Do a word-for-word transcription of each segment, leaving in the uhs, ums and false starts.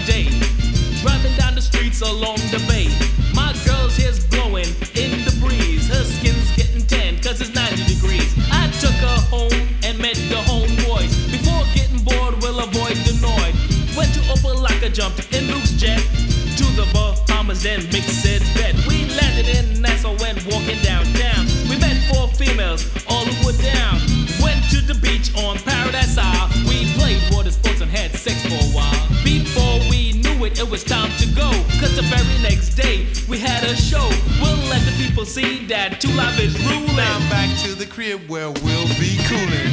day. Driving down the streets along the bay. My girl's hair's blowing in the breeze. Her skin's getting tan cause it's ninety degrees. I took her home and met the homeboys. Before getting bored, we'll avoid the noise. Went to Opelika, jumped in Luke's jet to the Bahamas, then mixed said bed. We landed in Nassau, went walking downtown. We met four females, all who were down. Went to the beach on Paradise Isle. We played water sports and had sex for a while. Before we knew it, it was time to go. Cause the very next day, we had a show. We'll let the people see that Two Live is ruling. Now I'm back to the crib where we'll be cooling.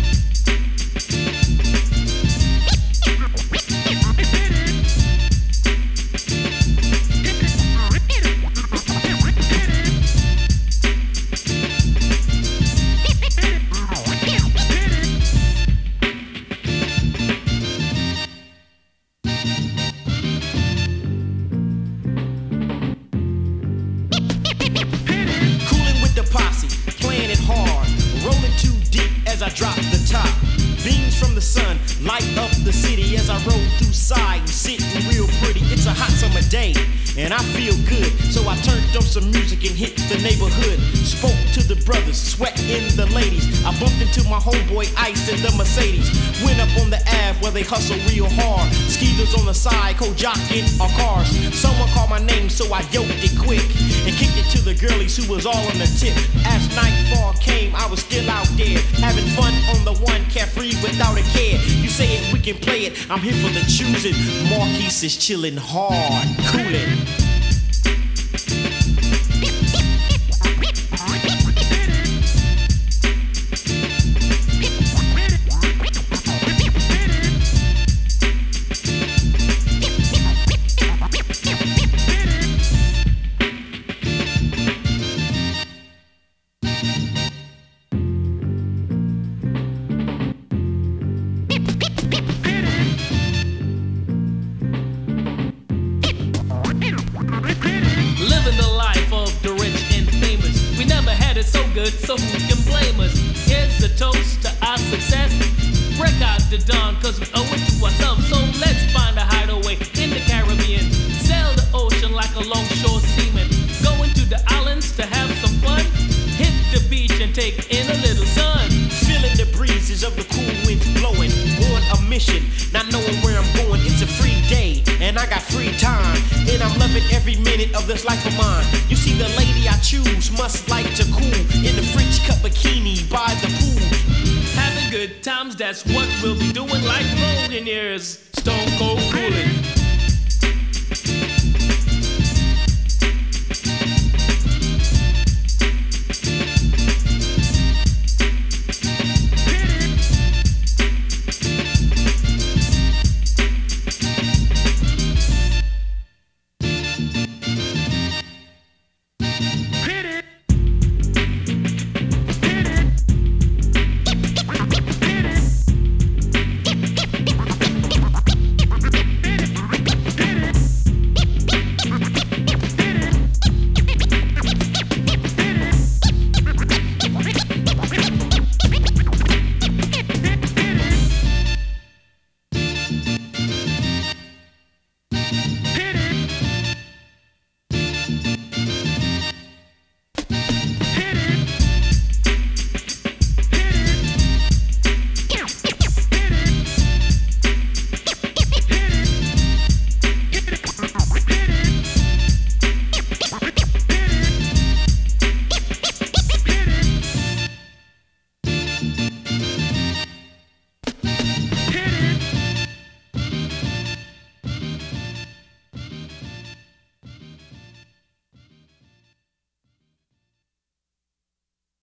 I drop the top. Beams from the sun light up the city as I roll through side, sitting real pretty. It's a hot summer day and I feel good, so I turned up some music and hit the neighborhood. Spoke to the brothers, sweating the ladies. I bumped into my homeboy Ice in the Mercedes. Went up on the Ave where they hustle real hard. Skeezers on the side, co-jocking our cars. Someone called my name, so I yoked it quick and kicked it to the girlies who was all on the tip. As nightfall came, I was still out there having fun on the one, carefree without a care. You say it, we can play it. I'm here for the choosing. Marquise is chilling hard, coolin'. So who can blame us? Here's a toast to our success. Break out the dawn cause we owe it to ourselves. So let's find a hideaway in the Caribbean. Sail the ocean like a longshore seaman. Go into the islands to have some fun. Hit the beach and take in a little sun. Feeling the breezes of the cool winds blowing. On a mission, not knowing where I'm going. It's a free day and I got free time. And I'm loving every minute of this life of mine. You see the lady I choose must like to cool in the French cut bikini by the pool. Having good times, that's what we'll be doing like Logan years. Stone Cold Coolin'.